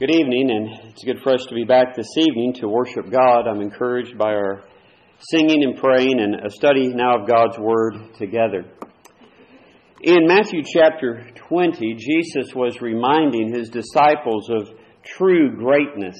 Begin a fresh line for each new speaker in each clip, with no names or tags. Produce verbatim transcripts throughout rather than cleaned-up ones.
Good evening, and it's good for us to be back this evening to worship God. I'm encouraged by our singing and praying and a study now of God's Word together. In Matthew chapter twenty, Jesus was reminding His disciples of true greatness.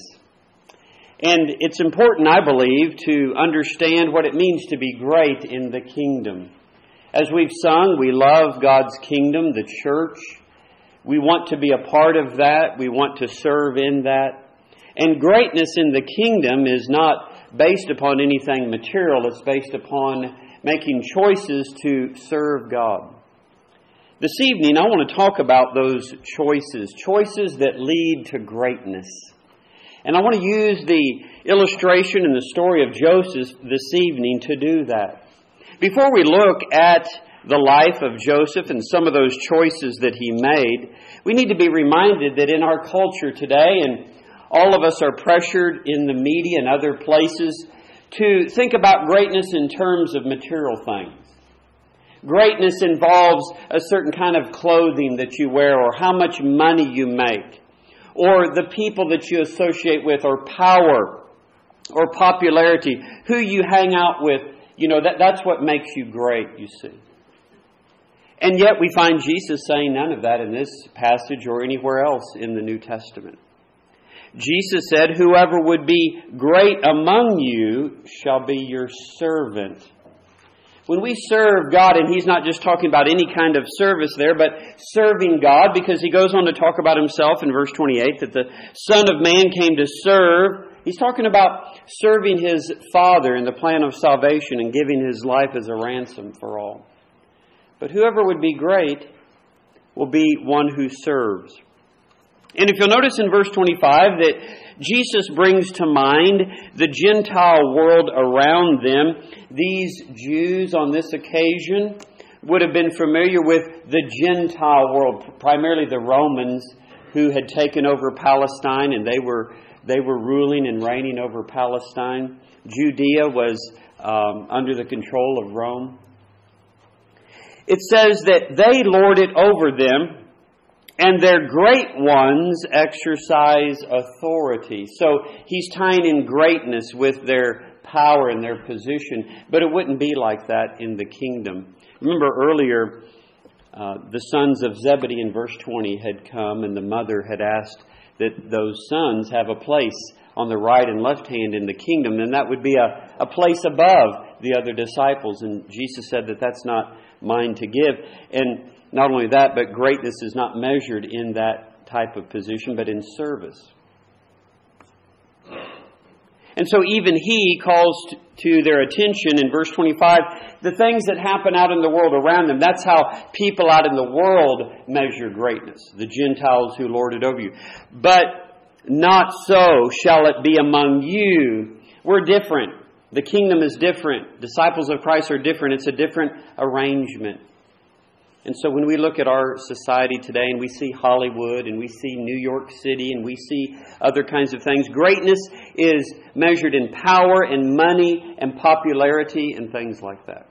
And it's important, I believe, to understand what it means to be great in the kingdom. As we've sung, we love God's kingdom, the church. We want to be a part of that. We want to serve in that. And greatness in the kingdom is not based upon anything material. It's based upon making choices to serve God. This evening, I want to talk about those choices, choices that lead to greatness. And I want to use the illustration and the story of Joseph this evening to do that. Before we look at the life of Joseph and some of those choices that he made, we need to be reminded that in our culture today, and all of us are pressured in the media and other places to think about greatness in terms of material things. Greatness involves a certain kind of clothing that you wear, or how much money you make, or the people that you associate with, or power, or popularity, who you hang out with. You know, that, that's what makes you great, you see. And yet we find Jesus saying none of that in this passage or anywhere else in the New Testament. Jesus said, "Whoever would be great among you shall be your servant." When we serve God, and He's not just talking about any kind of service there, but serving God, because He goes on to talk about Himself in verse twenty-eight, that the Son of Man came to serve. He's talking about serving His Father in the plan of salvation and giving His life as a ransom for all. But whoever would be great will be one who serves. And if you'll notice in verse twenty-five that Jesus brings to mind the Gentile world around them. These Jews on this occasion would have been familiar with the Gentile world, primarily the Romans who had taken over Palestine, and they were they were ruling and reigning over Palestine. Judea was um, under the control of Rome. It says that they lord it over them, and their great ones exercise authority. So he's tying in greatness with their power and their position. But it wouldn't be like that in the kingdom. Remember earlier, uh, the sons of Zebedee in verse twenty had come, and the mother had asked that those sons have a place on the right and left hand in the kingdom. And that would be a, a place above the other disciples. And Jesus said that that's not mine to give. And not only that, but greatness is not measured in that type of position, but in service. And so even he calls to their attention in verse twenty-five, the things that happen out in the world around them. That's how people out in the world measure greatness, the Gentiles who lord it over you. But not so shall it be among you. We're different. The kingdom is different. Disciples of Christ are different. It's a different arrangement. And so when we look at our society today and we see Hollywood and we see New York City and we see other kinds of things, greatness is measured in power and money and popularity and things like that.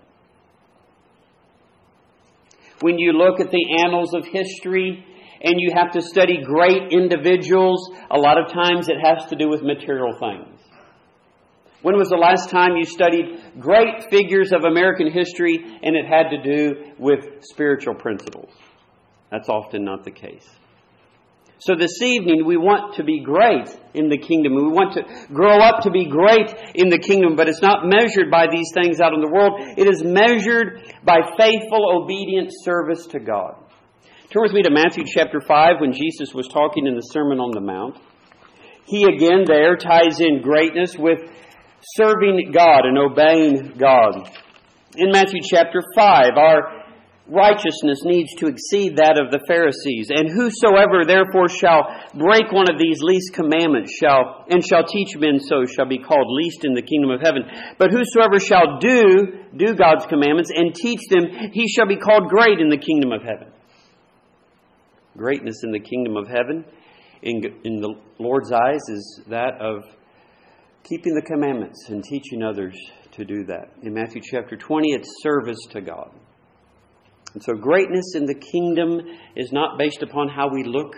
When you look at the annals of history and you have to study great individuals, a lot of times it has to do with material things. When was the last time you studied great figures of American history and it had to do with spiritual principles? That's often not the case. So this evening we want to be great in the kingdom. We want to grow up to be great in the kingdom, but it's not measured by these things out in the world. It is measured by faithful, obedient service to God. Turn with me to Matthew chapter five when Jesus was talking in the Sermon on the Mount. He again there ties in greatness with serving God and obeying God. In Matthew chapter five, our righteousness needs to exceed that of the Pharisees. And whosoever therefore shall break one of these least commandments shall and shall teach men so shall be called least in the kingdom of heaven. But whosoever shall do, do God's commandments and teach them, he shall be called great in the kingdom of heaven. Greatness in the kingdom of heaven, in, in the Lord's eyes, is that of keeping the commandments and teaching others to do that. In Matthew chapter twenty, it's service to God. And so greatness in the kingdom is not based upon how we look.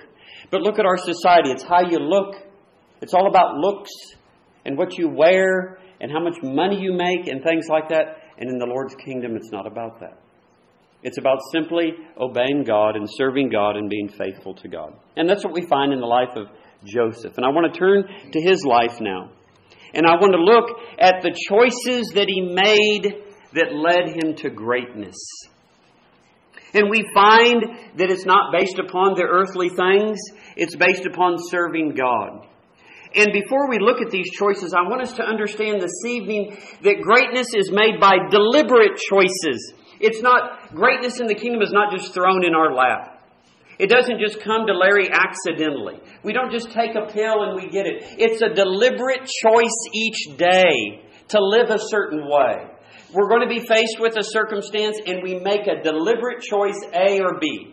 But look at our society. It's how you look. It's all about looks and what you wear and how much money you make and things like that. And in the Lord's kingdom, it's not about that. It's about simply obeying God and serving God and being faithful to God. And that's what we find in the life of Joseph. And I want to turn to his life now. And I want to look at the choices that he made that led him to greatness. And we find that it's not based upon the earthly things. It's based upon serving God. And before we look at these choices, I want us to understand this evening that greatness is made by deliberate choices. It's not, greatness in the kingdom is not just thrown in our lap. It doesn't just come to Larry accidentally. We don't just take a pill and we get it. It's a deliberate choice each day to live a certain way. We're going to be faced with a circumstance and we make a deliberate choice, A or B.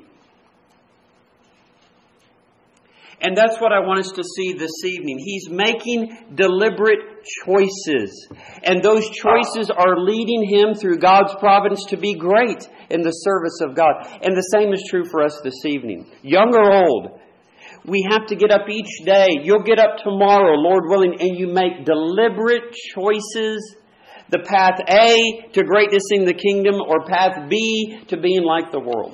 And that's what I want us to see this evening. He's making deliberate choices. And those choices are leading him through God's providence to be great in the service of God. And the same is true for us this evening. Young or old, we have to get up each day. You'll get up tomorrow, Lord willing, and you make deliberate choices. The path A to greatness in the kingdom or path B to being like the world.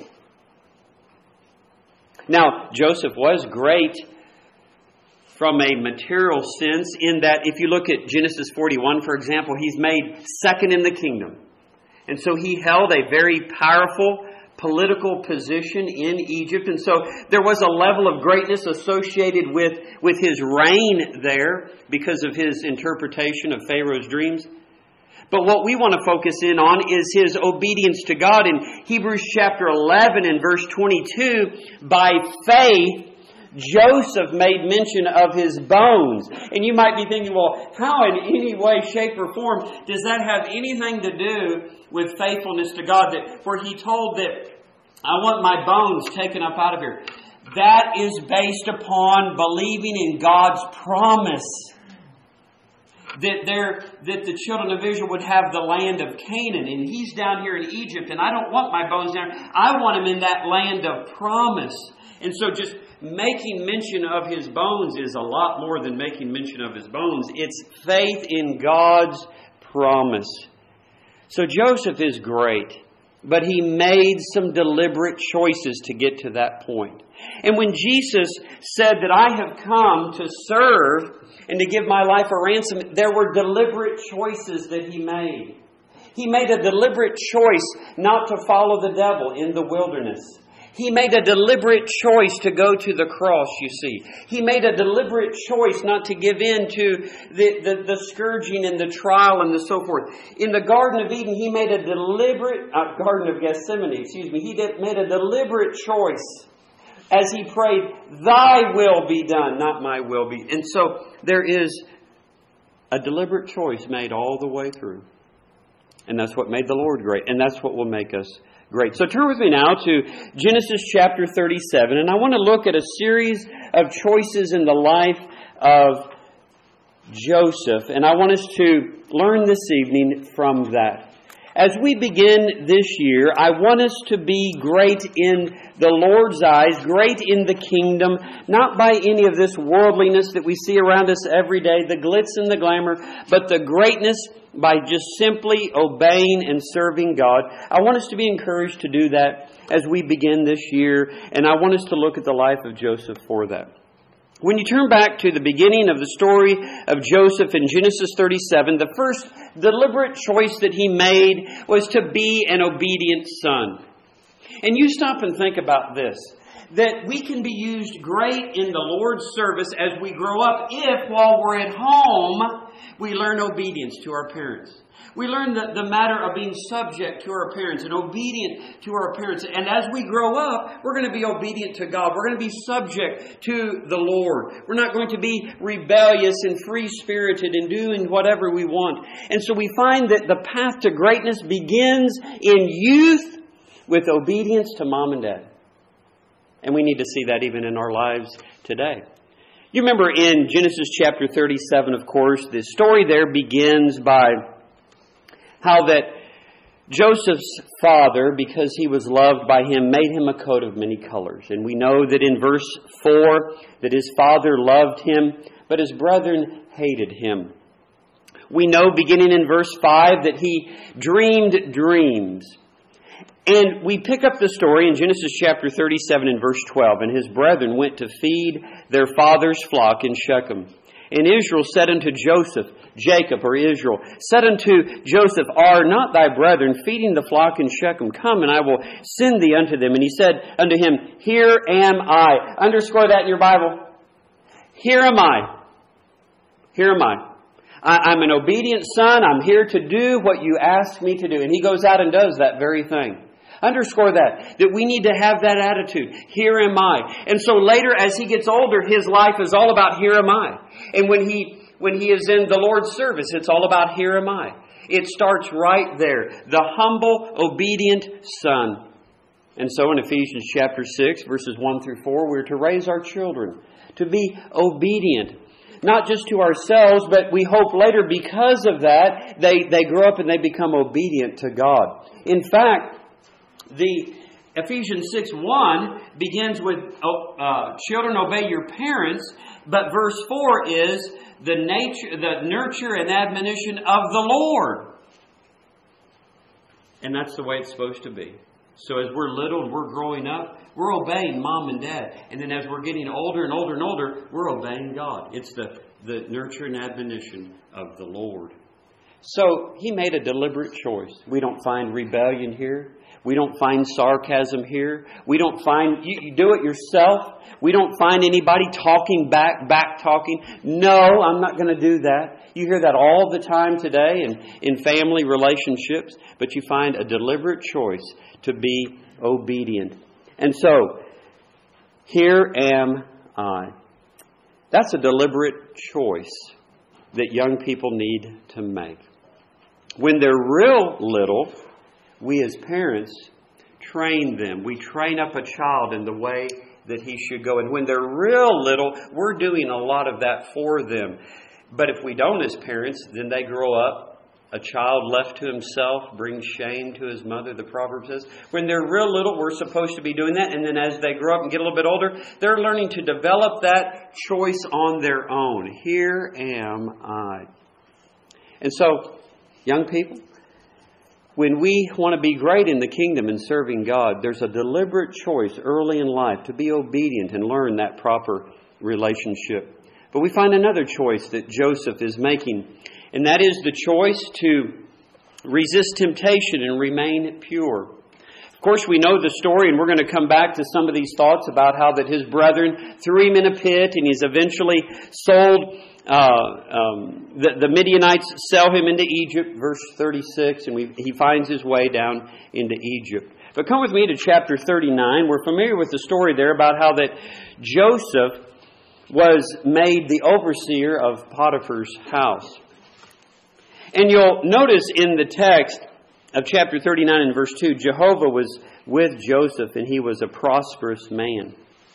Now, Joseph was great from a material sense in that if you look at Genesis forty-one, for example, he's made second in the kingdom. And so he held a very powerful political position in Egypt. And so there was a level of greatness associated with, with his reign there because of his interpretation of Pharaoh's dreams. But what we want to focus in on is his obedience to God. In Hebrews chapter eleven and verse twenty-two, by faith, Joseph made mention of his bones. And you might be thinking, well, how in any way, shape, or form does that have anything to do with faithfulness to God? That where he told that, I want my bones taken up out of here. That is based upon believing in God's promise. That there, that the children of Israel would have the land of Canaan. And he's down here in Egypt. And I don't want my bones down. I want him in that land of promise. And so just making mention of his bones is a lot more than making mention of his bones. It's faith in God's promise. So Joseph is great. But he made some deliberate choices to get to that point. And when Jesus said that I have come to serve and to give my life a ransom, there were deliberate choices that he made. He made a deliberate choice not to follow the devil in the wilderness. He made a deliberate choice to go to the cross, you see. He made a deliberate choice not to give in to the, the, the scourging and the trial and the so forth. In the Garden of Eden, he made a deliberate, uh, Garden of Gethsemane, excuse me, he did, made a deliberate choice as he prayed, thy will be done, not my will be. And so there is a deliberate choice made all the way through. And that's what made the Lord great. And that's what will make us great. So turn with me now to Genesis chapter thirty-seven. And I want to look at a series of choices in the life of Joseph. And I want us to learn this evening from that. As we begin this year, I want us to be great in the Lord's eyes, great in the kingdom, not by any of this worldliness that we see around us every day, the glitz and the glamour, but the greatness by just simply obeying and serving God. I want us to be encouraged to do that as we begin this year, and I want us to look at the life of Joseph for that. When you turn back to the beginning of the story of Joseph in Genesis thirty-seven, the first deliberate choice that he made was to be an obedient son. And you stop and think about this, that we can be used great in the Lord's service as we grow up if, while we're at home, we learn obedience to our parents. We learn the, the matter of being subject to our parents and obedient to our parents. And as we grow up, we're going to be obedient to God. We're going to be subject to the Lord. We're not going to be rebellious and free-spirited and doing whatever we want. And so we find that the path to greatness begins in youth with obedience to mom and dad. And we need to see that even in our lives today. You remember in Genesis chapter thirty-seven, of course, the story there begins by how that Joseph's father, because he was loved by him, made him a coat of many colors. And we know that in verse four that his father loved him, but his brethren hated him. We know beginning in verse five that he dreamed dreams. And we pick up the story in Genesis chapter thirty-seven and verse twelve. And his brethren went to feed their father's flock in Shechem. And Israel said unto Joseph, Jacob or Israel, said unto Joseph, Are not thy brethren feeding the flock in Shechem? Come, and I will send thee unto them. And he said unto him, Here am I. Underscore that in your Bible. Here am I. Here am I. I I'm an obedient son. I'm here to do what you ask me to do. And he goes out and does that very thing. Underscore that, that we need to have that attitude. Here am I. And so later, as he gets older, his life is all about here am I. And when he when he is in the Lord's service, it's all about here am I. It starts right there. The humble, obedient son. And so in Ephesians chapter six, verses one through four, we're to raise our children to be obedient. Not just to ourselves, but we hope later because of that, they, they grow up and they become obedient to God. In fact, the Ephesians six one begins with uh, children obey your parents, but verse four is the nature, the nurture and admonition of the Lord. And that's the way it's supposed to be. So as we're little and we're growing up, we're obeying mom and dad. And then as we're getting older and older and older, we're obeying God. It's the, the nurture and admonition of the Lord. So he made a deliberate choice. We don't find rebellion here. We don't find sarcasm here. We don't find, you, you do it yourself. We don't find anybody talking back, back talking. No, I'm not going to do that. You hear that all the time today in, in family relationships. But you find a deliberate choice to be obedient. And so, here am I. That's a deliberate choice that young people need to make. When they're real little, we as parents train them. We train up a child in the way that he should go. And when they're real little, we're doing a lot of that for them. But if we don't as parents, then they grow up. A child left to himself brings shame to his mother, the proverb says. When they're real little, we're supposed to be doing that. And then as they grow up and get a little bit older, they're learning to develop that choice on their own. Here am I. And so, young people, when we want to be great in the kingdom and serving God, there's a deliberate choice early in life to be obedient and learn that proper relationship. But we find another choice that Joseph is making, and that is the choice to resist temptation and remain pure. Of course, we know the story, and we're going to come back to some of these thoughts about how that his brethren threw him in a pit, and he's eventually sold. Uh, um, the, the Midianites sell him into Egypt, verse thirty-six, and we, he finds his way down into Egypt. But come with me to chapter thirty-nine. We're familiar with the story there about how that Joseph was made the overseer of Potiphar's house. And you'll notice in the text of chapter thirty-nine and verse two, Jehovah was with Joseph and he was a prosperous man.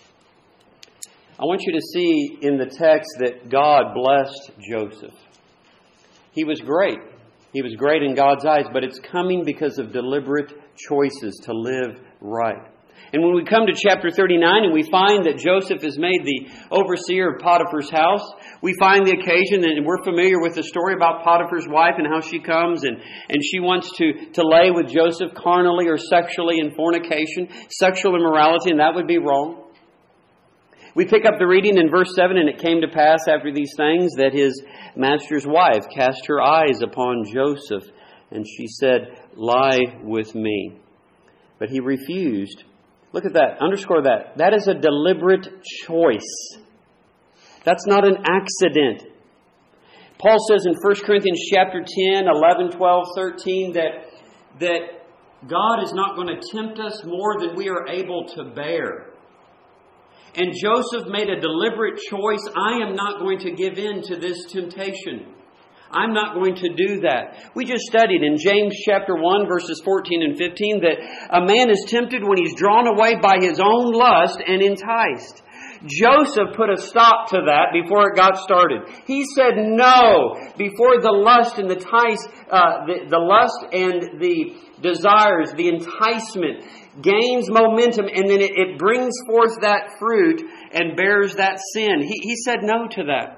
I want you to see in the text that God blessed Joseph. He was great. He was great in God's eyes, but it's coming because of deliberate choices to live right. And when we come to chapter thirty-nine and we find that Joseph is made the overseer of Potiphar's house, we find the occasion, and we're familiar with the story about Potiphar's wife and how she comes and, and she wants to, to lay with Joseph carnally or sexually in fornication, sexual immorality, and that would be wrong. We pick up the reading in verse seven, and it came to pass after these things that his master's wife cast her eyes upon Joseph, and she said, Lie with me. But he refused. Look at that. Underscore that. That is a deliberate choice. That's not an accident. Paul says in First Corinthians chapter ten, eleven, twelve, thirteen that, that God is not going to tempt us more than we are able to bear. And Joseph made a deliberate choice. I am not going to give in to this temptation. I'm not going to do that. We just studied in James chapter one, verses fourteen and fifteen, that a man is tempted when he's drawn away by his own lust and enticed. Joseph put a stop to that before it got started. He said no before the lust and the tice, uh, the, the lust and the desires, the enticement gains momentum, and then it, it brings forth that fruit and bears that sin. He, he said no to that.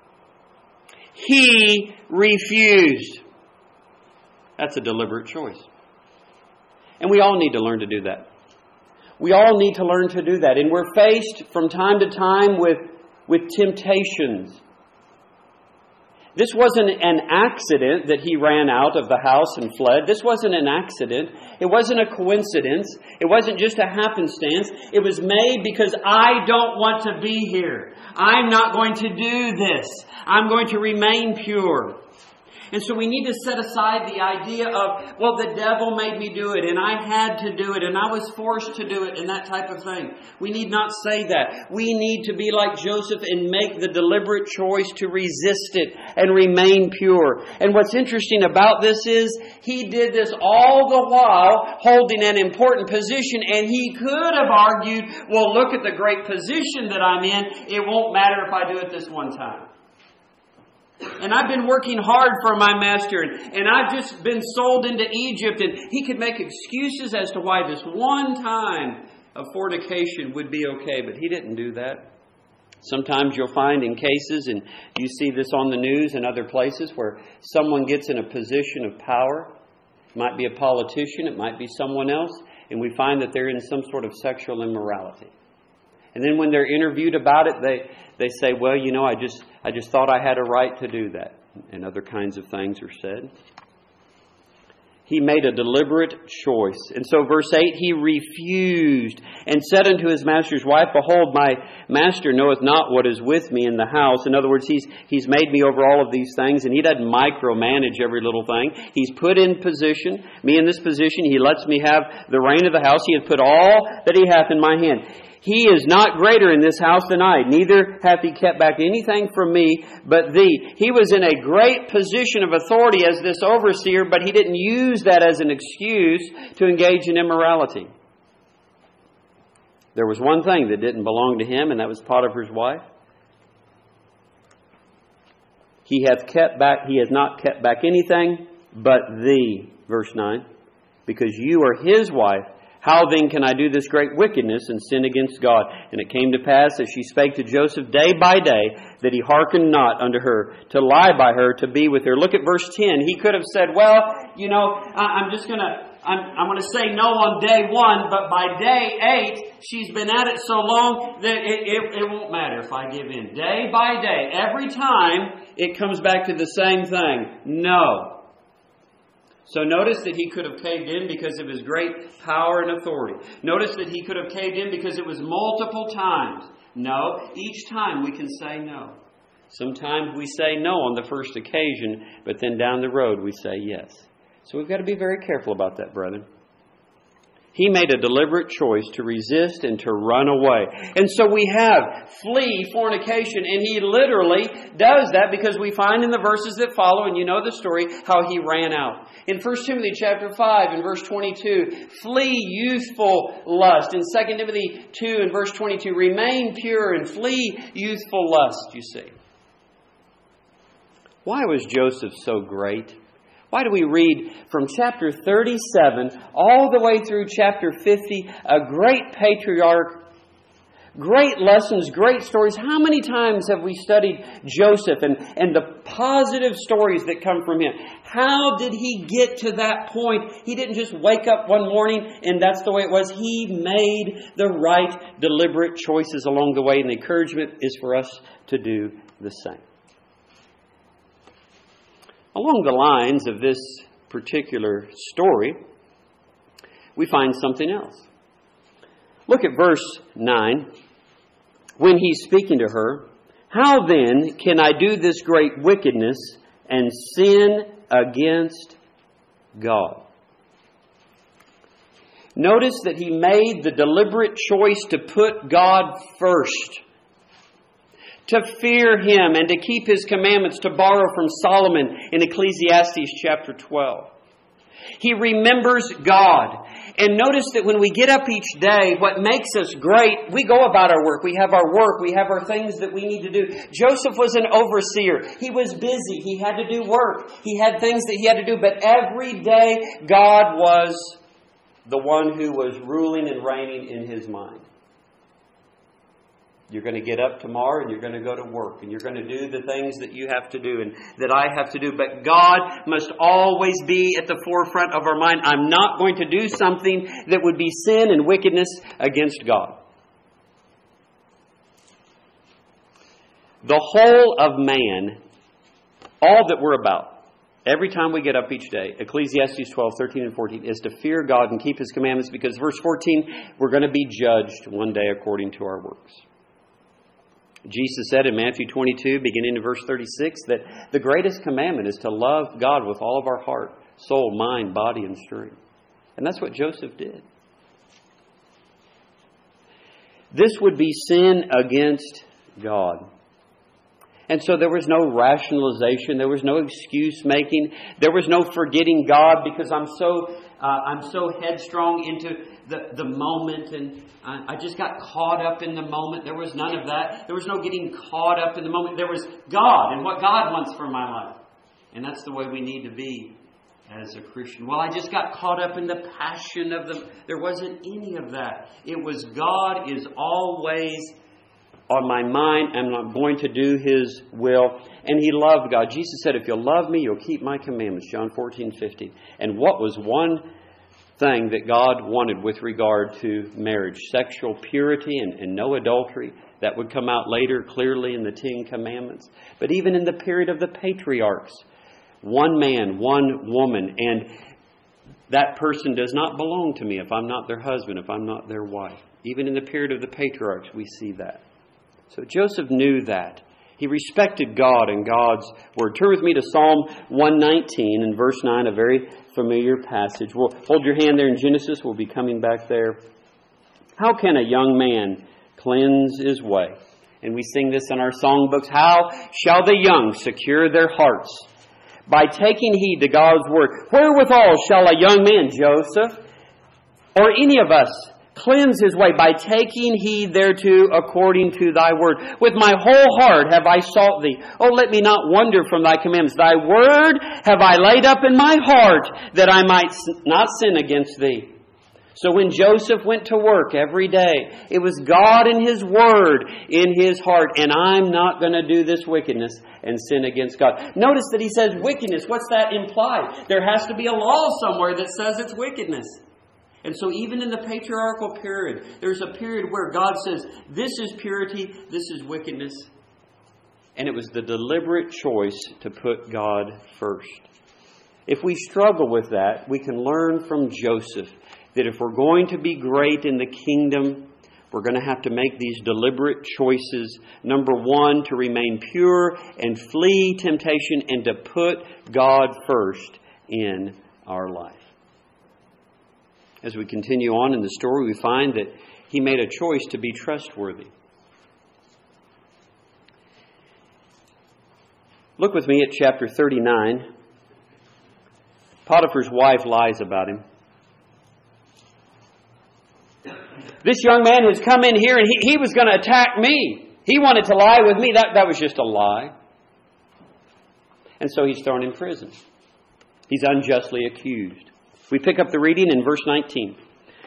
He refused. That's a deliberate choice. And we all need to learn to do that. We all need to learn to do that. And we're faced from time to time with, with temptations. This wasn't an accident that he ran out of the house and fled. This wasn't an accident. It wasn't a coincidence. It wasn't just a happenstance. It was made because I don't want to be here. I'm not going to do this. I'm going to remain pure. And so we need to set aside the idea of, well, the devil made me do it, and I had to do it, and I was forced to do it, and that type of thing. We need not say that. We need to be like Joseph and make the deliberate choice to resist it and remain pure. And what's interesting about this is he did this all the while holding an important position, and he could have argued, well, look at the great position that I'm in. It won't matter if I do it this one time. And I've been working hard for my master, and, and I've just been sold into Egypt, and he could make excuses as to why this one time of fornication would be okay, but he didn't do that. Sometimes you'll find in cases, and you see this on the news and other places, where someone gets in a position of power. It might be a politician, it might be someone else, and we find that they're in some sort of sexual immorality. And then when they're interviewed about it, they, they say, well, you know, I just I just thought I had a right to do that. And other kinds of things are said. He made a deliberate choice. And so verse eight, he refused and said unto his master's wife, behold, my master knoweth not what is with me in the house. In other words, he's he's made me over all of these things, and he doesn't micromanage every little thing. He's put in position, me in this position. He lets me have the reign of the house. He hath put all that he hath in my hand. He is not greater in this house than I, neither hath he kept back anything from me but thee. He was in a great position of authority as this overseer, but he didn't use that as an excuse to engage in immorality. There was one thing that didn't belong to him, and that was Potiphar's wife. He hath kept back, he has not kept back anything but thee, verse nine, because you are his wife. How then can I do this great wickedness and sin against God? And it came to pass that she spake to Joseph day by day, that he hearkened not unto her, to lie by her, to be with her. Look at verse ten. He could have said, well, you know, I'm just going to, I'm, I'm going to say no on day one, but by day eight, she's been at it so long that it, it, it won't matter if I give in. Day by day, every time, it comes back to the same thing. No. So notice that he could have caved in because of his great power and authority. Notice that he could have caved in because it was multiple times. No, each time we can say no. Sometimes we say no on the first occasion, but then down the road we say yes. So we've got to be very careful about that, brethren. He made a deliberate choice to resist and to run away. And so we have flee fornication. And he literally does that because we find in the verses that follow, and you know the story, how he ran out. In First Timothy chapter five and verse twenty-two, flee youthful lust. In Second Timothy two and verse twenty-two, remain pure and flee youthful lust, you see. Why was Joseph so great? Why do we read from chapter thirty-seven all the way through chapter fifty, a great patriarch, great lessons, great stories? How many times have we studied Joseph and, and the positive stories that come from him? How did he get to that point? He didn't just wake up one morning and that's the way it was. He made the right, deliberate choices along the way, and the encouragement is for us to do the same. Along the lines of this particular story, we find something else. Look at verse nine. When he's speaking to her, how then can I do this great wickedness and sin against God? Notice that he made the deliberate choice to put God first, to fear Him and to keep His commandments, to borrow from Solomon in Ecclesiastes chapter twelve. He remembers God. And notice that when we get up each day, what makes us great, we go about our work. We have our work. We have our things that we need to do. Joseph was an overseer. He was busy. He had to do work. He had things that he had to do. But every day, God was the one who was ruling and reigning in his mind. You're going to get up tomorrow and you're going to go to work and you're going to do the things that you have to do and that I have to do. But God must always be at the forefront of our mind. I'm not going to do something that would be sin and wickedness against God. The whole of man, all that we're about, every time we get up each day, Ecclesiastes twelve, thirteen, and fourteen, is to fear God and keep His commandments, because verse fourteen, we're going to be judged one day according to our works. Jesus said in Matthew twenty-two, beginning in verse thirty-six, that the greatest commandment is to love God with all of our heart, soul, mind, body, and strength. And that's what Joseph did. This would be sin against God. And so there was no rationalization. There was no excuse making. There was no forgetting God because I'm so uh, I'm so headstrong into the, the moment, and I, I just got caught up in the moment. There was none of that. There was no getting caught up in the moment. There was God and what God wants for my life. And that's the way we need to be as a Christian. Well, I just got caught up in the passion of the... There wasn't any of that. It was God is always on my mind, and I'm going to do His will. And he loved God. Jesus said, if you'll love me, you'll keep my commandments. John fourteen, fifty. And what was one thing that God wanted with regard to marriage? Sexual purity and, and no adultery. That would come out later clearly in the Ten Commandments. But even in the period of the patriarchs, one man, one woman, and that person does not belong to me if I'm not their husband, if I'm not their wife. Even in the period of the patriarchs, we see that. So Joseph knew that. He respected God and God's Word. Turn with me to Psalm one nineteen and verse nine, a very familiar passage. We'll hold your hand there in Genesis. We'll be coming back there. How can a young man cleanse his way? And we sing this in our songbooks. How shall the young secure their hearts? By taking heed to God's Word. Wherewithal shall a young man, Joseph, or any of us, cleanse his way? By taking heed thereto according to thy word. With my whole heart have I sought thee. Oh, let me not wander from thy commandments. Thy word have I laid up in my heart, that I might not sin against thee. So when Joseph went to work every day, it was God and His Word in his heart. And I'm not going to do this wickedness and sin against God. Notice that he says wickedness. What's that imply? There has to be a law somewhere that says it's wickedness. And so even in the patriarchal period, there's a period where God says, this is purity, this is wickedness. And it was the deliberate choice to put God first. If we struggle with that, we can learn from Joseph that if we're going to be great in the kingdom, we're going to have to make these deliberate choices. Number one, to remain pure and flee temptation, and to put God first in our life. As we continue on in the story, we find that he made a choice to be trustworthy. Look with me at chapter thirty-nine. Potiphar's wife lies about him. This young man has come in here and he, he was going to attack me. He wanted to lie with me. That, that was just a lie. And so he's thrown in prison. He's unjustly accused. We pick up the reading in verse nineteen.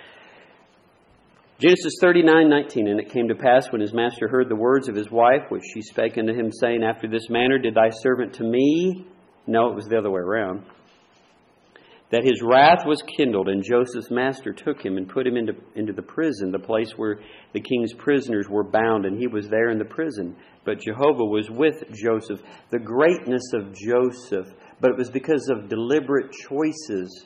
Genesis thirty-nine, nineteen. And it came to pass when his master heard the words of his wife, which she spake unto him, saying, after this manner did thy servant to me? No, it was the other way around. That his wrath was kindled, and Joseph's master took him and put him into, into the prison, the place where the king's prisoners were bound, and he was there in the prison. But Jehovah was with Joseph. The greatness of Joseph, but it was because of deliberate choices.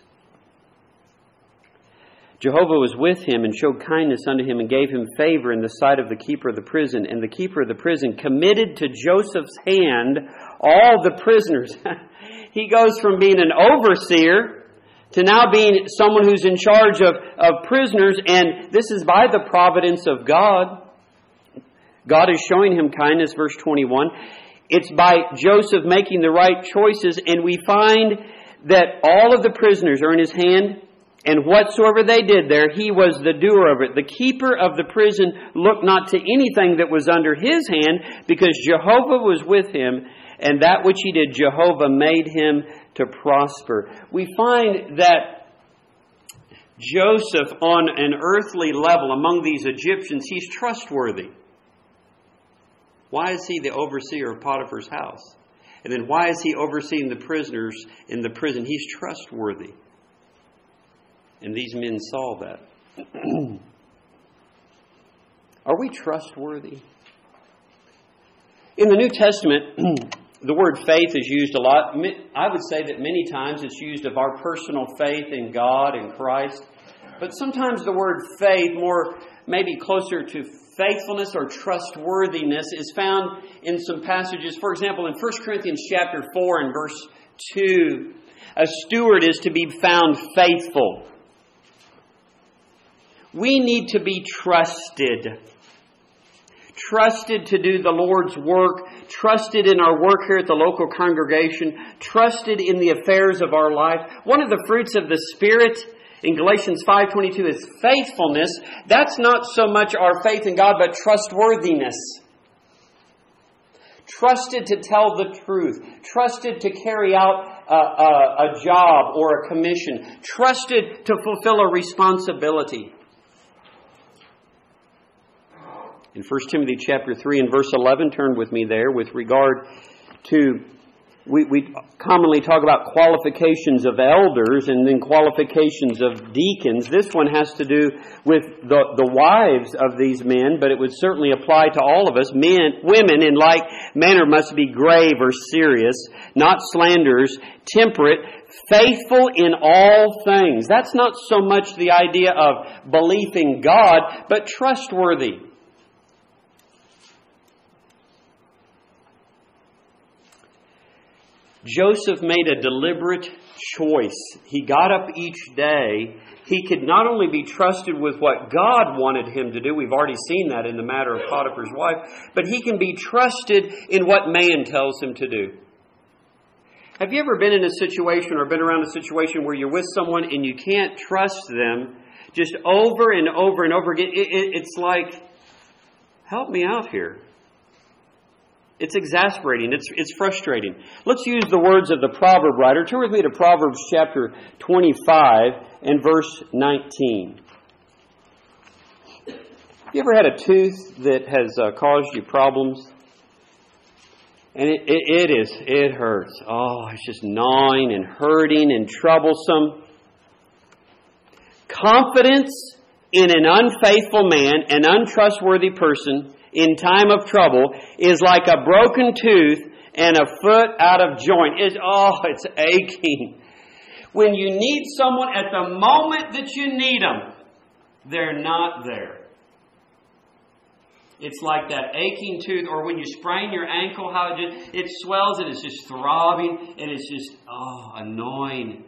Jehovah was with him and showed kindness unto him and gave him favor in the sight of the keeper of the prison. And the keeper of the prison committed to Joseph's hand all the prisoners. He goes from being an overseer to now being someone who's in charge of, of prisoners. And this is by the providence of God. God is showing him kindness, verse twenty-one. It's by Joseph making the right choices. And we find that all of the prisoners are in his hand, and whatsoever they did there, he was the doer of it. The keeper of the prison looked not to anything that was under his hand, because Jehovah was with him, and that which he did, Jehovah made him to prosper. We find that Joseph, on an earthly level among these Egyptians, he's trustworthy. Why is he the overseer of Potiphar's house? And then why is he overseeing the prisoners in the prison? He's trustworthy. And these men saw that. Are we trustworthy? In the New Testament, the word faith is used a lot. I would say that many times it's used of our personal faith in God and Christ. But sometimes the word faith, more maybe closer to faithfulness or trustworthiness, is found in some passages. For example, in First Corinthians chapter four and verse two, a steward is to be found faithful. We need to be trusted. Trusted to do the Lord's work. Trusted in our work here at the local congregation. Trusted in the affairs of our life. One of the fruits of the Spirit in Galatians five twenty-two is faithfulness. That's not so much our faith in God, but trustworthiness. Trusted to tell the truth. Trusted to carry out a, a, a job or a commission. Trusted to fulfill a responsibility. In First Timothy chapter three and verse eleven, turn with me there, with regard to, we, we commonly talk about qualifications of elders and then qualifications of deacons. This one has to do with the, the wives of these men, but it would certainly apply to all of us. Men, women in like manner must be grave or serious, not slanderers, temperate, faithful in all things. That's not so much the idea of belief in God, but trustworthy. Joseph made a deliberate choice. He got up each day. He could not only be trusted with what God wanted him to do, we've already seen that in the matter of Potiphar's wife, but he can be trusted in what man tells him to do. Have you ever been in a situation or been around a situation where you're with someone and you can't trust them just over and over and over again? It, it, it's like, help me out here. It's exasperating. It's, it's frustrating. Let's use the words of the proverb writer. Turn with me to Proverbs chapter twenty-five and verse nineteen. You ever had a tooth that has uh, caused you problems? And it, it, it is, it hurts. Oh, it's just gnawing and hurting and troublesome. Confidence in an unfaithful man, an untrustworthy person, in time of trouble is like a broken tooth and a foot out of joint. It's, oh, it's aching. When you need someone at the moment that you need them, they're not there. It's like that aching tooth, or when you sprain your ankle, how it just, it swells and it's just throbbing and it's just, oh, annoying.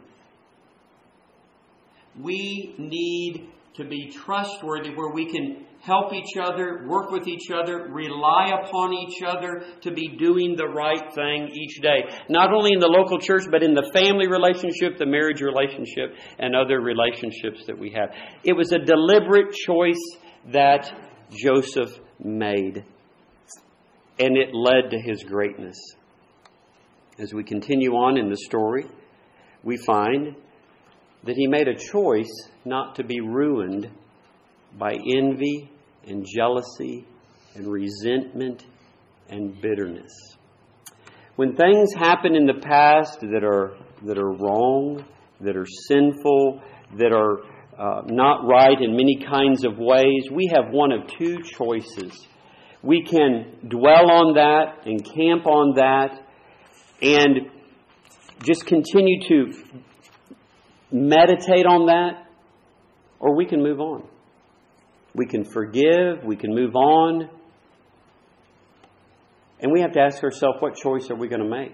We need to be trustworthy where we can help each other, work with each other, rely upon each other to be doing the right thing each day. Not only in the local church, but in the family relationship, the marriage relationship, and other relationships that we have. It was a deliberate choice that Joseph made, and it led to his greatness. As we continue on in the story, we find that he made a choice not to be ruined by envy and jealousy and resentment and bitterness. When things happen in the past that are that are wrong, that are sinful, that are uh, not right in many kinds of ways, we have one of two choices. We can dwell on that and camp on that and just continue to meditate on that, or we can move on. We can forgive, we can move on. And we have to ask ourselves, what choice are we going to make?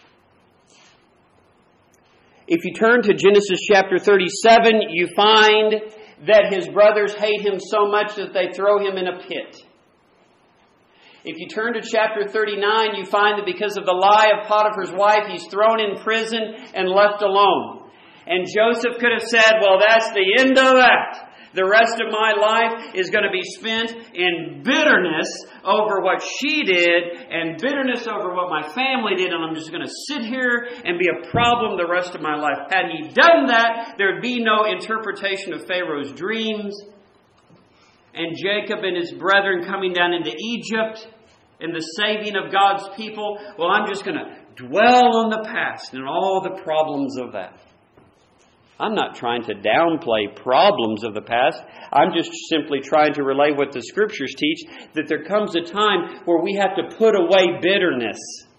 If you turn to Genesis chapter thirty-seven, you find that his brothers hate him so much that they throw him in a pit. If you turn to chapter thirty-nine, you find that because of the lie of Potiphar's wife, he's thrown in prison and left alone. And Joseph could have said, well, that's the end of that. The rest of my life is going to be spent in bitterness over what she did and bitterness over what my family did, and I'm just going to sit here and be a problem the rest of my life. Had he done that, there would be no interpretation of Pharaoh's dreams and Jacob and his brethren coming down into Egypt and the saving of God's people. Well, I'm just going to dwell on the past and all the problems of that. I'm not trying to downplay problems of the past. I'm just simply trying to relay what the Scriptures teach, that there comes a time where we have to put away bitterness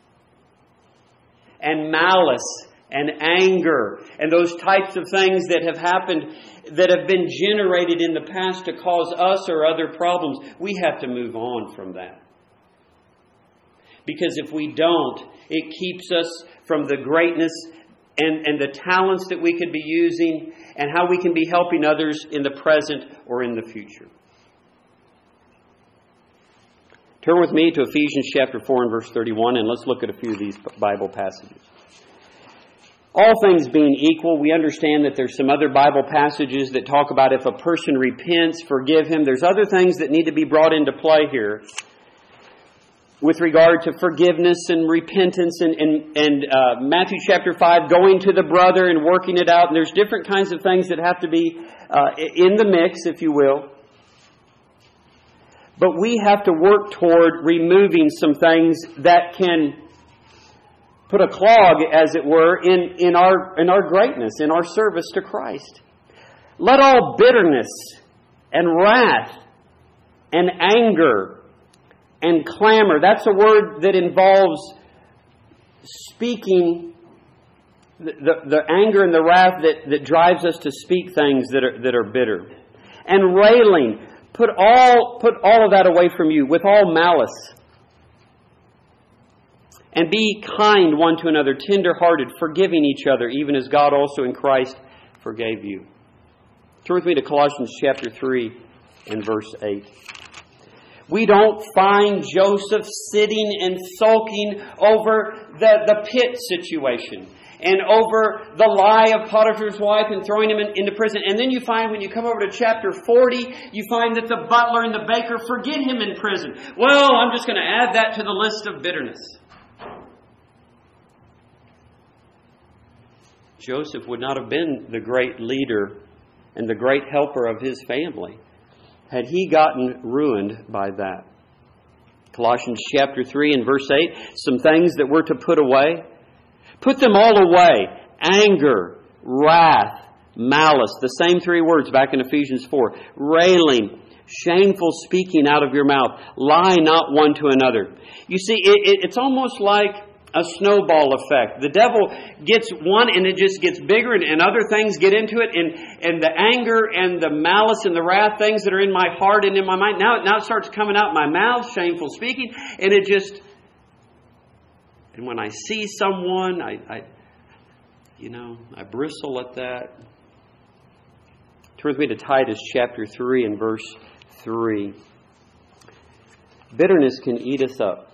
and malice and anger and those types of things that have happened, that have been generated in the past to cause us or other problems. We have to move on from that. Because if we don't, it keeps us from the greatness And, and the talents that we could be using and how we can be helping others in the present or in the future. Turn with me to Ephesians chapter four and verse thirty-one, and let's look at a few of these Bible passages. All things being equal, we understand that there's some other Bible passages that talk about if a person repents, forgive him. There's other things that need to be brought into play here with regard to forgiveness and repentance, and, and, and uh, Matthew chapter five, going to the brother and working it out. And there's different kinds of things that have to be uh, in the mix, if you will. But we have to work toward removing some things that can put a clog, as it were, in, in, our, in our greatness, in our service to Christ. Let all bitterness and wrath and anger and clamor. That's a word that involves speaking, the, the, the anger and the wrath that, that drives us to speak things that are, that are bitter. And railing. Put all, put all of that away from you with all malice. And be kind one to another, tender-hearted, forgiving each other, even as God also in Christ forgave you. Turn with me to Colossians chapter three and verse eight. We don't find Joseph sitting and sulking over the, the pit situation and over the lie of Potiphar's wife and throwing him in, into prison. And then you find, when you come over to chapter forty, you find that the butler and the baker forget him in prison. Well, I'm just going to add that to the list of bitterness. Joseph would not have been the great leader and the great helper of his family had he gotten ruined by that. Colossians chapter three and verse eight, some things that we're to put away. Put them all away. Anger, wrath, malice. The same three words back in Ephesians four. Railing, shameful speaking out of your mouth. Lie not one to another. You see, it, it, it's almost like a snowball effect. The devil gets one and it just gets bigger, and, and other things get into it, and, and the anger and the malice and the wrath, things that are in my heart and in my mind, now, now it starts coming out my mouth, shameful speaking, and it just, and when I see someone, I, I you know, I bristle at that. Turn with me to Titus chapter three and verse three. Bitterness can eat us up.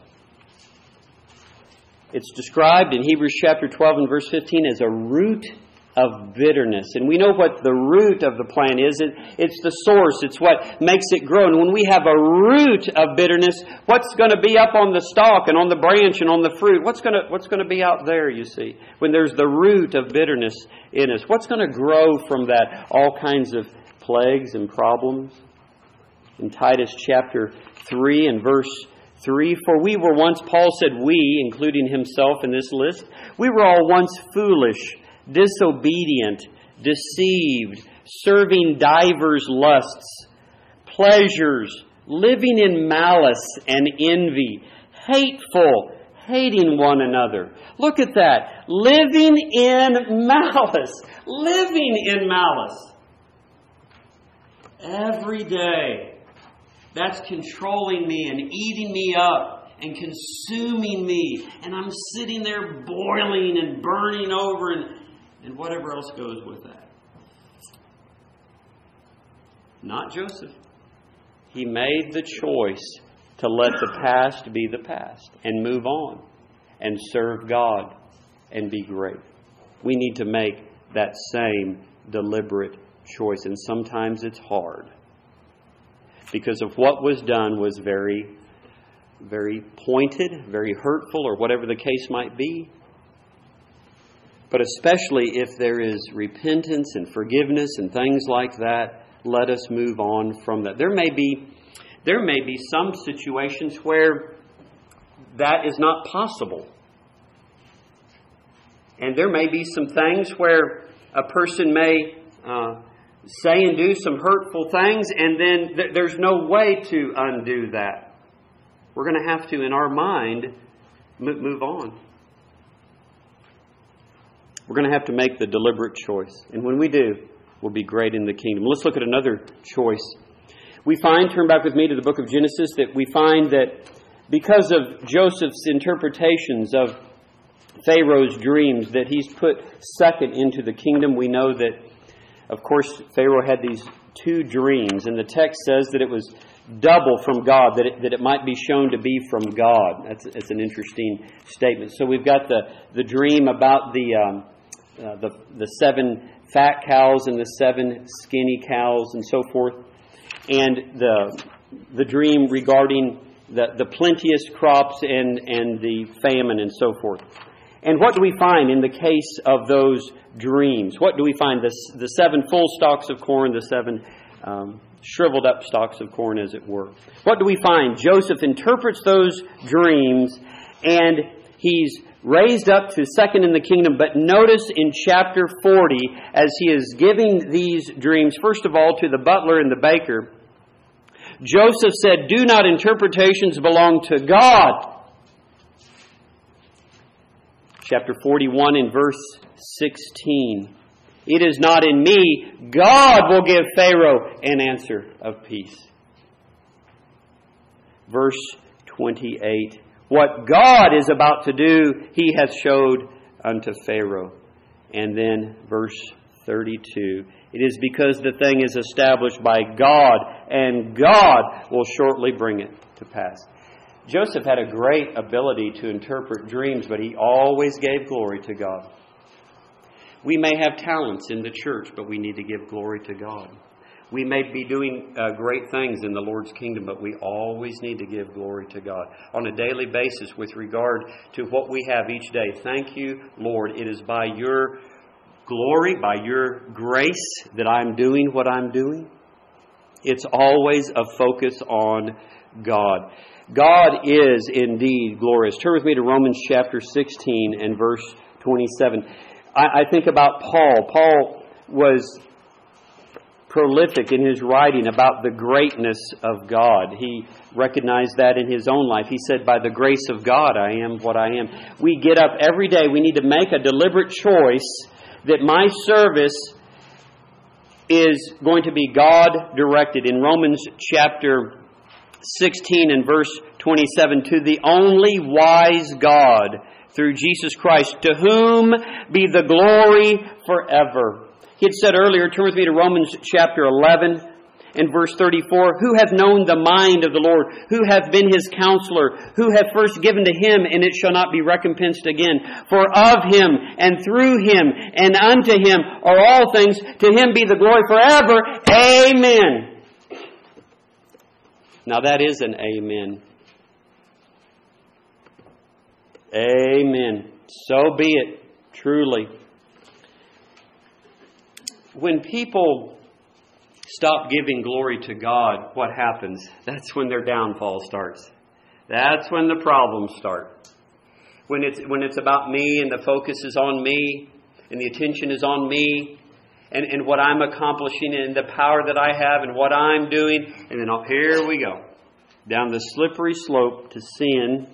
It's described in Hebrews chapter twelve and verse fifteen as a root of bitterness. And we know what the root of the plant is. It, it's the source. It's what makes it grow. And when we have a root of bitterness, what's going to be up on the stalk and on the branch and on the fruit? What's going to, what's going to be out there, you see? When there's the root of bitterness in us, what's going to grow from that? All kinds of plagues and problems. In Titus chapter three and verse three, for we were once, Paul said we, including himself in this list, we were all once foolish, disobedient, deceived, serving divers lusts, pleasures, living in malice and envy, hateful, hating one another. Look at that. Living in malice. Living in malice. Every day. That's controlling me and eating me up and consuming me. And I'm sitting there boiling and burning over and, and whatever else goes with that. Not Joseph. He made the choice to let the past be the past and move on and serve God and be great. We need to make that same deliberate choice. And sometimes it's hard because of what was done was very, very pointed, very hurtful, or whatever the case might be. But especially if there is repentance and forgiveness and things like that, let us move on from that. There may be, there may be some situations where that is not possible. And there may be some things where a person may uh, say and do some hurtful things, and then th- there's no way to undo that. We're going to have to, in our mind, m- move on. We're going to have to make the deliberate choice. And when we do, we'll be great in the kingdom. Let's look at another choice. We find, turn back with me to the book of Genesis, that we find that because of Joseph's interpretations of Pharaoh's dreams, that he's put second into the kingdom. We know that, of course, Pharaoh had these two dreams, and the text says that it was double from God, that it, that it might be shown to be from God. That's, that's an interesting statement. So we've got the, the dream about the, um, uh, the the seven fat cows and the seven skinny cows and so forth, and the the dream regarding the, the plenteous crops and, and the famine and so forth. And what do we find in the case of those dreams? What do we find? The, the seven full stalks of corn, the seven um, shriveled up stalks of corn, as it were. What do we find? Joseph interprets those dreams, and he's raised up to second in the kingdom. But notice in chapter forty, as he is giving these dreams, first of all to the butler and the baker, Joseph said, "Do not interpretations belong to God?" Chapter forty-one in verse sixteen. "It is not in me. God will give Pharaoh an answer of peace." Verse twenty-eight. "What God is about to do, He hath showed unto Pharaoh." And then verse thirty-two. "It is because the thing is established by God, and God will shortly bring it to pass." Joseph had a great ability to interpret dreams, but he always gave glory to God. We may have talents in the church, but we need to give glory to God. We may be doing uh, great things in the Lord's kingdom, but we always need to give glory to God on a daily basis with regard to what we have each day. Thank you, Lord. It is by your glory, by your grace that I'm doing what I'm doing. It's always a focus on God. God is indeed glorious. Turn with me to Romans chapter sixteen and verse twenty-seven. I, I think about Paul. Paul was prolific in his writing about the greatness of God. He recognized that in his own life. He said, "By the grace of God, I am what I am." We get up every day. We need to make a deliberate choice that my service is going to be God-directed. In Romans chapter sixteen and verse twenty-seven, "To the only wise God, through Jesus Christ, to whom be the glory forever." He had said earlier, turn with me to Romans chapter eleven and verse thirty-four, "Who hath known the mind of the Lord? Who hath been His counselor? Who hath first given to Him, and it shall not be recompensed again? For of Him, and through Him, and unto Him are all things. To Him be the glory forever. Amen." Now that is an amen. Amen. So be it, truly. When people stop giving glory to God, what happens? That's when their downfall starts. That's when the problems start. When it's when it's about me and the focus is on me and the attention is on me and, and what I'm accomplishing and the power that I have and what I'm doing, and then oh, here we go. Down the slippery slope to sin.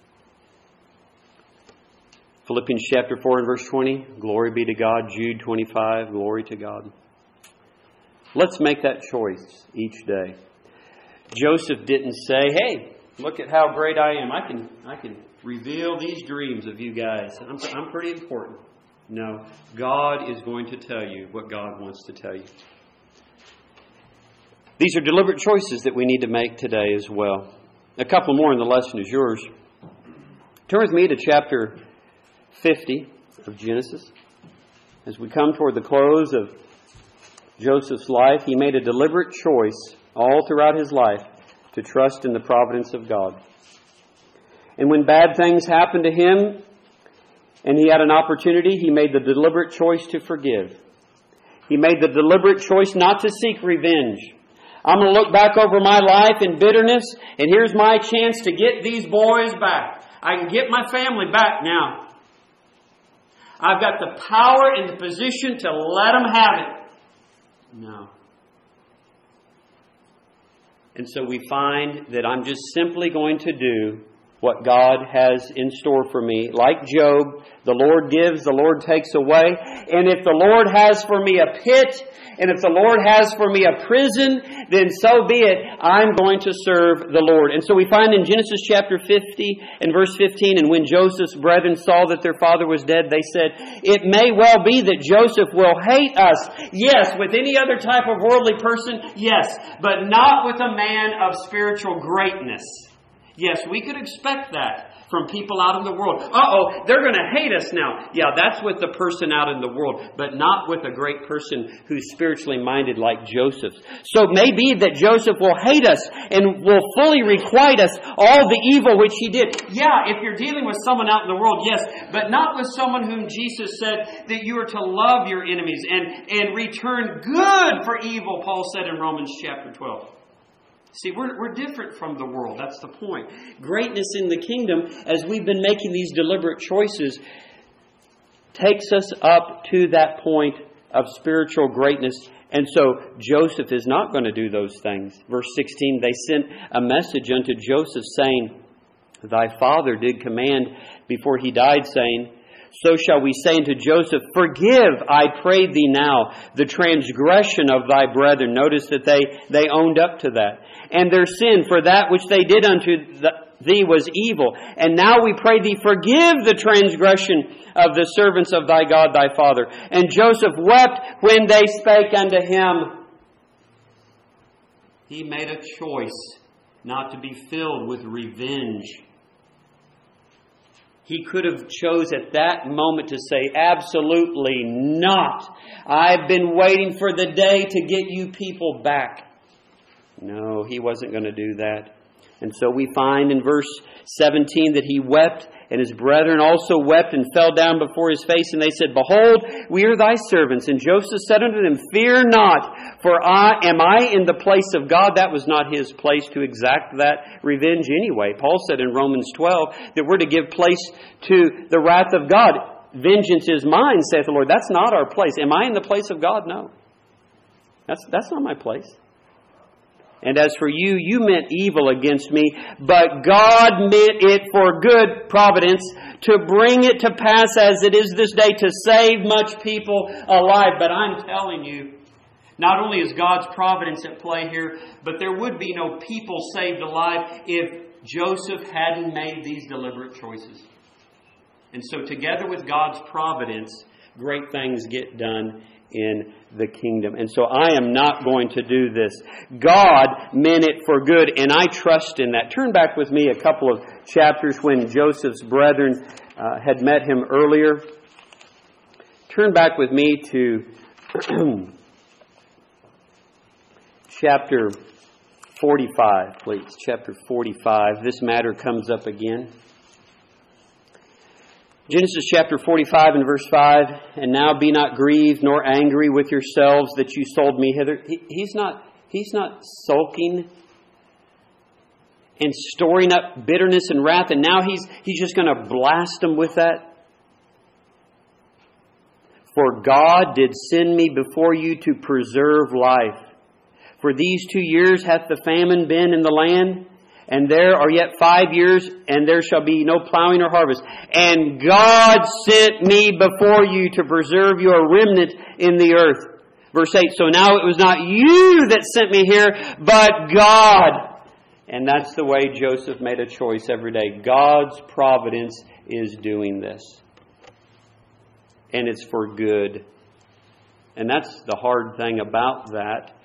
Philippians chapter four and verse twenty, glory be to God. Jude twenty-five, glory to God. Let's make that choice each day. Joseph didn't say, "Hey, look at how great I am. I can I can reveal these dreams of you guys. I'm, I'm pretty important." No, God is going to tell you what God wants to tell you. These are deliberate choices that we need to make today as well. A couple more and the lesson is yours. Turn with me to chapter fifty of Genesis. As we come toward the close of Joseph's life, he made a deliberate choice all throughout his life to trust in the providence of God. And when bad things happened to him and he had an opportunity, he made the deliberate choice to forgive. He made the deliberate choice not to seek revenge. I'm going to look back over my life in bitterness, and here's my chance to get these boys back. I can get my family back now. I've got the power and the position to let them have it. No. And so we find that I'm just simply going to do what God has in store for me. Like Job, the Lord gives, the Lord takes away. And if the Lord has for me a pit, and if the Lord has for me a prison, then so be it. I'm going to serve the Lord. And so we find in Genesis chapter fifty and verse fifteen, and when Joseph's brethren saw that their father was dead, they said, "It may well be that Joseph will hate us." Yes, with any other type of worldly person, yes, but not with a man of spiritual greatness. Yes, we could expect that from people out in the world. Uh-oh, they're going to hate us now. Yeah, that's with the person out in the world, but not with a great person who's spiritually minded like Joseph. So it may be that Joseph will hate us and will fully requite us all the evil which he did. Yeah, if you're dealing with someone out in the world, yes, but not with someone whom Jesus said that you are to love your enemies and, and return good for evil, Paul said in Romans chapter twelve. See, we're, we're different from the world. That's the point. Greatness in the kingdom, as we've been making these deliberate choices, takes us up to that point of spiritual greatness. And so Joseph is not going to do those things. Verse sixteen, they sent a message unto Joseph saying, "Thy father did command before he died, saying, So shall we say unto Joseph, Forgive, I pray thee now, the transgression of thy brethren." Notice that they, they owned up to that. "And their sin, for that which they did unto thee was evil. And now we pray thee, forgive the transgression of the servants of thy God thy father." And Joseph wept when they spake unto him. He made a choice not to be filled with revenge. He could have chose at that moment to say, "Absolutely not. I've been waiting for the day to get you people back." No, he wasn't going to do that. And so we find in verse seventeen that he wept, and his brethren also wept and fell down before his face. And they said, "Behold, we are thy servants." And Joseph said unto them, "Fear not, for I am I in the place of God?" That was not his place to exact that revenge anyway. Paul said in Romans twelve that we're to give place to the wrath of God. "Vengeance is mine, saith the Lord." That's not our place. Am I in the place of God? No. That's, that's not my place. "And as for you, you meant evil against me, but God meant it for good," providence, "to bring it to pass as it is this day, to save much people alive." But I'm telling you, not only is God's providence at play here, but there would be no people saved alive if Joseph hadn't made these deliberate choices. And so together with God's providence, great things get done in the kingdom. And so I am not going to do this. God meant it for good, and I trust in that. Turn back with me a couple of chapters when Joseph's brethren uh, had met him earlier. Turn back with me to chapter forty-five, please. Chapter forty-five. This matter comes up again. Genesis chapter forty-five and verse five, "And now be not grieved nor angry with yourselves that you sold me hither." He, he's not he's not sulking and storing up bitterness and wrath, and now he's he's just going to blast them with that. "For God did send me before you to preserve life. For these two years hath the famine been in the land, and there are yet five years, and there shall be no plowing or harvest. And God sent me before you to preserve your remnant in the earth." Verse eight, "So now it was not you that sent me here, but God." And that's the way Joseph made a choice every day. God's providence is doing this. And it's for good. And that's the hard thing about that.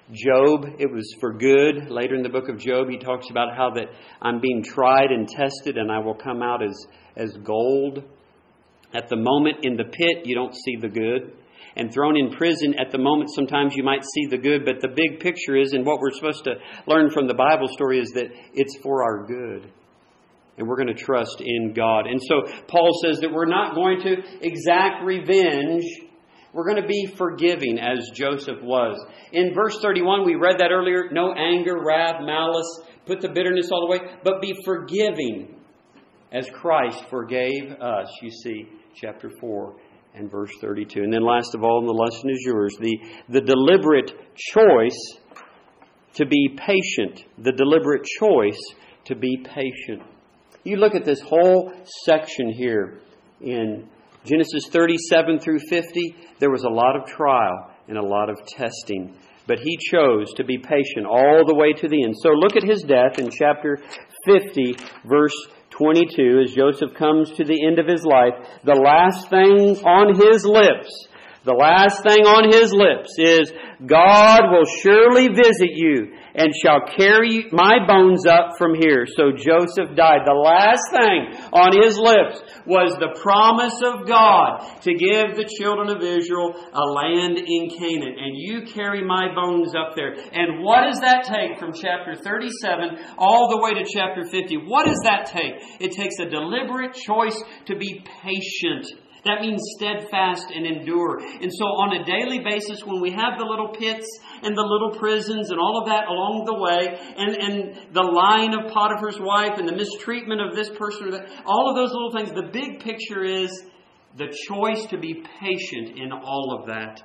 Job, it was for good. Later in the book of Job, he talks about how that I'm being tried and tested and I will come out as, as gold. At the moment in the pit, you don't see the good. And thrown in prison, at the moment, sometimes you might see the good. But the big picture is, and what we're supposed to learn from the Bible story is that it's for our good. And we're going to trust in God. And so Paul says that we're not going to exact revenge. We're going to be forgiving as Joseph was. In verse thirty-one, we read that earlier. No anger, wrath, malice. Put the bitterness all away. But be forgiving as Christ forgave us. You see, chapter four and verse thirty-two. And then last of all, and the lesson is yours, the, the deliberate choice to be patient. The deliberate choice to be patient. You look at this whole section here in Genesis thirty-seven through fifty, there was a lot of trial and a lot of testing. But he chose to be patient all the way to the end. So look at his death in chapter fifty, verse twenty-two, as Joseph comes to the end of his life. The last thing on his lips, the last thing on his lips is, God will surely visit you and shall carry my bones up from here. So Joseph died. The last thing on his lips was the promise of God to give the children of Israel a land in Canaan. And you carry my bones up there. And what does that take from chapter thirty-seven all the way to chapter fifty? What does that take? It takes a deliberate choice to be patient. That means steadfast and endure. And so on a daily basis, when we have the little pits and the little prisons and all of that along the way, and, and the lying of Potiphar's wife and the mistreatment of this person, or that, all of those little things, the big picture is the choice to be patient in all of that.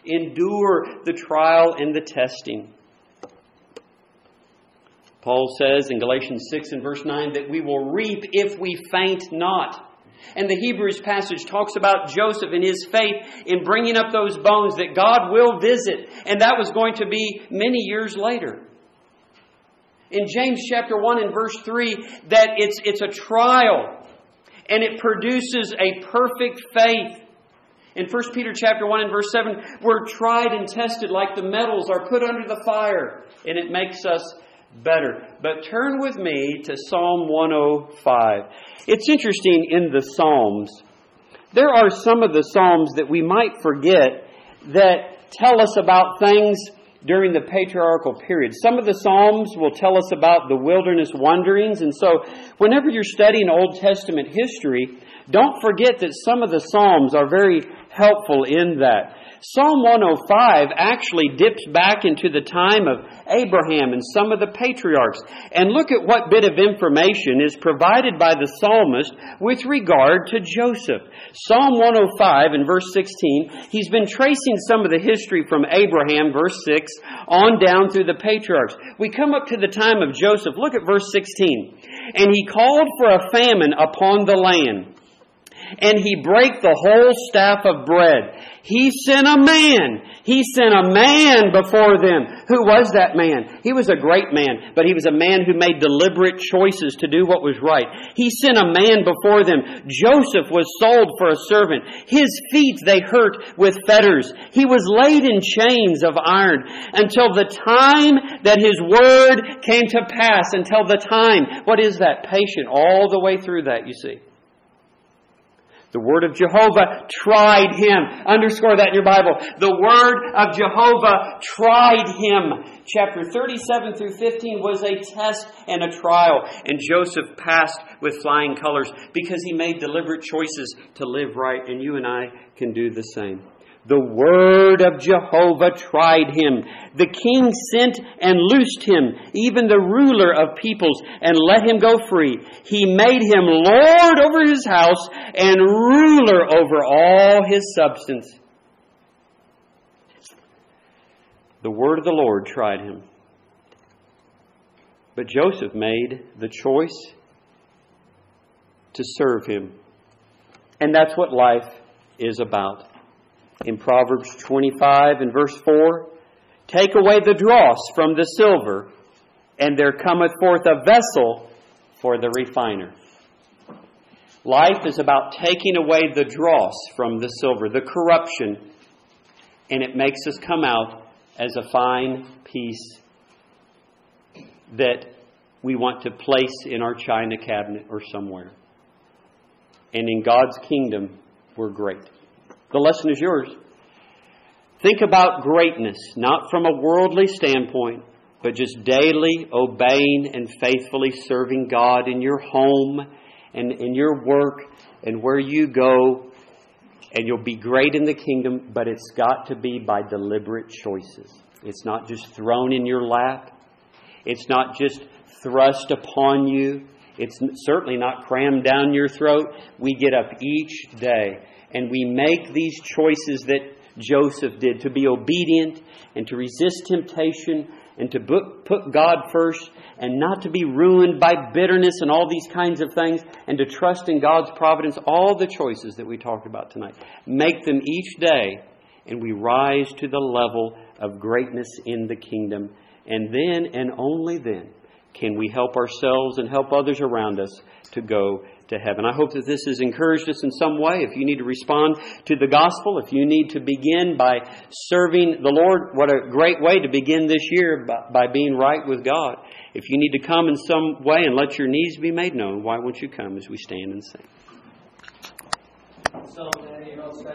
Endure the trial and the testing. Paul says in Galatians six and verse nine that we will reap if we faint not. And the Hebrews passage talks about Joseph and his faith in bringing up those bones that God will visit. And that was going to be many years later. In James chapter one and verse three, that it's, it's a trial. And it produces a perfect faith. In First Peter chapter one and verse seven, we're tried and tested like the metals are put under the fire. And it makes us better. But turn with me to Psalm one oh five. It's interesting in the Psalms. There are some of the Psalms that we might forget that tell us about things during the patriarchal period. Some of the Psalms will tell us about the wilderness wanderings. And so whenever you're studying Old Testament history, don't forget that some of the Psalms are very helpful in that. Psalm one oh five actually dips back into the time of Abraham and some of the patriarchs. And look at what bit of information is provided by the psalmist with regard to Joseph. Psalm one oh five and verse sixteen, he's been tracing some of the history from Abraham, verse six, on down through the patriarchs. We come up to the time of Joseph. Look at verse sixteen. And he called for a famine upon the land, and he brake the whole staff of bread. He sent a man. He sent a man before them. Who was that man? He was a great man, but he was a man who made deliberate choices to do what was right. He sent a man before them. Joseph was sold for a servant. His feet they hurt with fetters. He was laid in chains of iron until the time that his word came to pass. Until the time. What is that? Patient all the way through that, you see. The word of Jehovah tried him. Underscore that in your Bible. The word of Jehovah tried him. Chapter thirty-seven through fifteen was a test and a trial. And Joseph passed with flying colors because he made deliberate choices to live right. And you and I can do the same. The word of Jehovah tried him. The king sent and loosed him, even the ruler of peoples, and let him go free. He made him lord over his house and ruler over all his substance. The word of the Lord tried him. But Joseph made the choice to serve him. And that's what life is about. In Proverbs twenty-five and verse four, take away the dross from the silver, and there cometh forth a vessel for the refiner. Life is about taking away the dross from the silver, the corruption, and it makes us come out as a fine piece that we want to place in our china cabinet or somewhere. And in God's kingdom, we're great. The lesson is yours. Think about greatness, not from a worldly standpoint, but just daily obeying and faithfully serving God in your home and in your work and where you go. And you'll be great in the kingdom, but it's got to be by deliberate choices. It's not just thrown in your lap. It's not just thrust upon you. It's certainly not crammed down your throat. We get up each day and we make these choices that Joseph did, to be obedient and to resist temptation and to put God first and not to be ruined by bitterness and all these kinds of things, and to trust in God's providence. All the choices that we talked about tonight, make them each day, and we rise to the level of greatness in the kingdom. And then and only then can we help ourselves and help others around us to go to heaven. I hope that this has encouraged us in some way. If you need to respond to the gospel, if you need to begin by serving the Lord, what a great way to begin this year, by, by being right with God. If you need to come in some way and let your needs be made known, why won't you come as we stand and sing? So